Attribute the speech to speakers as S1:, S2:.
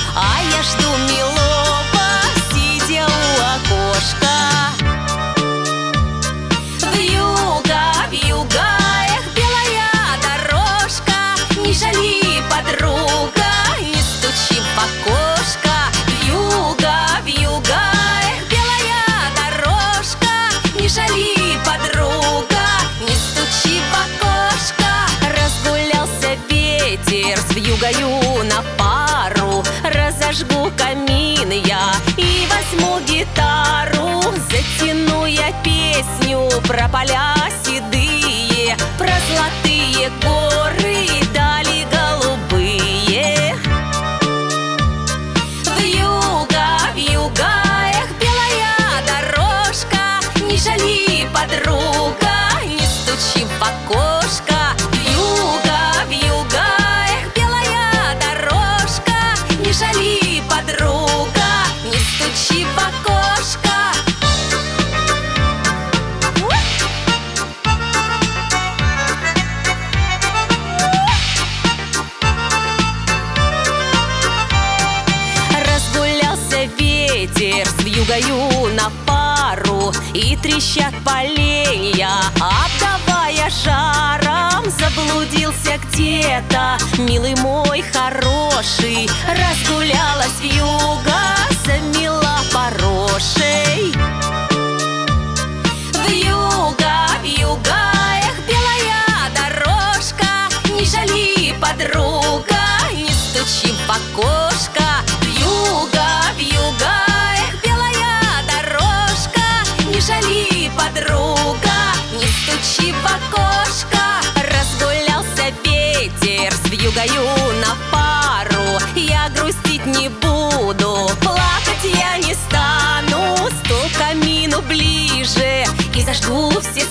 S1: а я жду милого, сидя у окошка. Вьюга, эх, белая дорожка, не жали, подруга, не стучи в окошко. Вьюга, эх, белая дорожка, не жали, подруга, не стучи в окошко. Разгулялся ветер с вьюгою на пару, разожгу камин я и возьму гитару. Затяну я песню про поля седые, про золотые горы и дали голубые. Вьюга, эх, белая дорожка, не жали, подруга, не стучи в окошко. Вьюга, эх, белая дорожка, не жали, подруга, не стучи в окошко. Ветер с вьюгою на пару, и трещат поленья, обдавая жаром. Заблудился где-то, милый мой хороший, разгулялась вьюга, замела порошей. Вьюга, эх, белая дорожка, не жали, подруга, не стучи в окошко. Вьюга, эх, белая дорожка, не жали, подруга, не стучи в окошко. Разгулялся ветер с вьюгою на пару, я грустить не буду, плакать я не стану. Стол к камину ближе и зажгу все